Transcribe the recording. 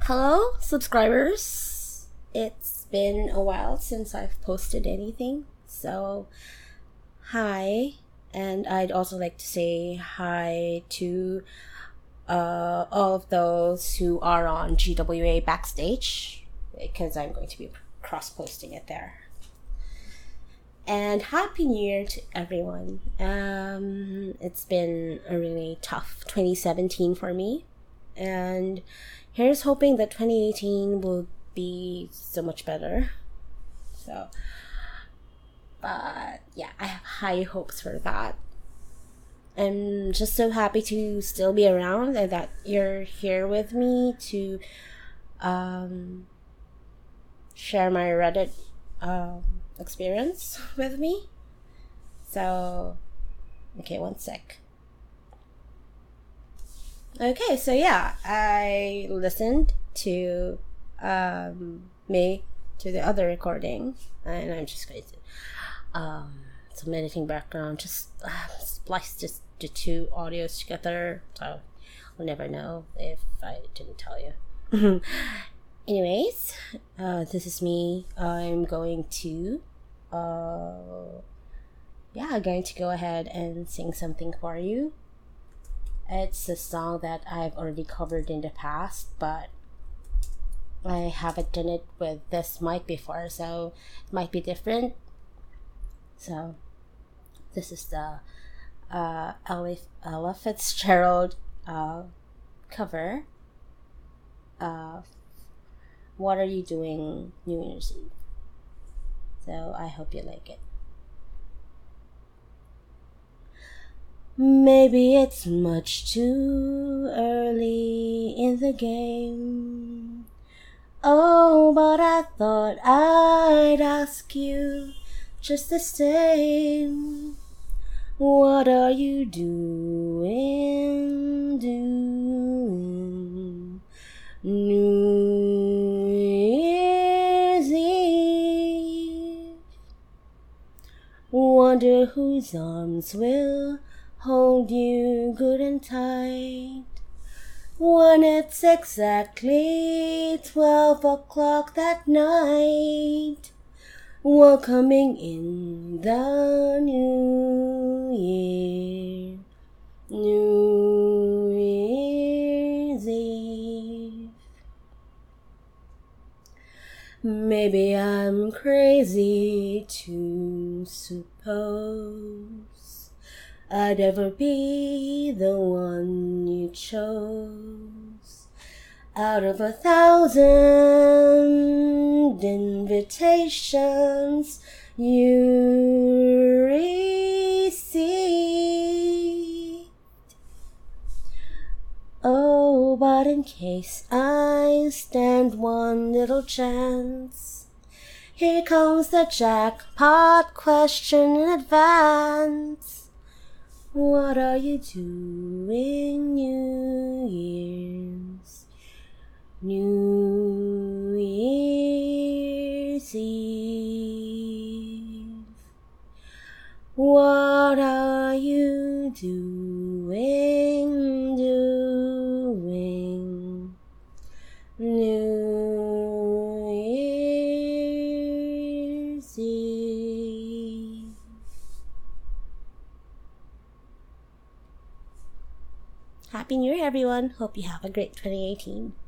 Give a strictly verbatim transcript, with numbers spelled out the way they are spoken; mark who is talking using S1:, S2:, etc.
S1: Hello, subscribers. It's been a while since I've posted anything, so hi. And I'd also like to say hi to uh, all of those who are on G W A Backstage, because I'm going to be cross-posting it there. And Happy New Year to everyone. Um, it's been a really tough twenty seventeen for me. And here's hoping that twenty eighteen will be so much better. So, but yeah, I have high hopes for that. I'm just so happy to still be around and that you're here with me to um, share my Reddit um, experience with me. So, okay, one sec. Okay, so yeah, I listened to um, me to the other recording, and I'm just going to um, some editing background, just uh, splice just the two audios together, so I'll never know if I didn't tell you. Anyways, uh, this is me. I'm going to, uh, yeah, going to go ahead and sing something for you. It's a song that I've already covered in the past, but I haven't done it with this mic before, so it might be different. So this is the uh, Ella, Ella Fitzgerald uh, cover of What Are You Doing New Year's Eve. So I hope you like it. Maybe it's much too early in the game. Oh, but I thought I'd ask you just the same. What are you doing, doing New Year's Eve? Wonder whose arms will hold you good and tight when it's exactly twelve o'clock that night, welcoming in the new year, New Year's Eve. Maybe I'm crazy to suppose I'd ever be the one you chose out of a thousand invitations you received. Oh, but in case I stand one little chance, here comes the jackpot question in advance. What are you doing New Year's, New Year's Eve? What are you doing, doing New Year's Eve? Happy New Year, everyone. Hope you have a great twenty eighteen.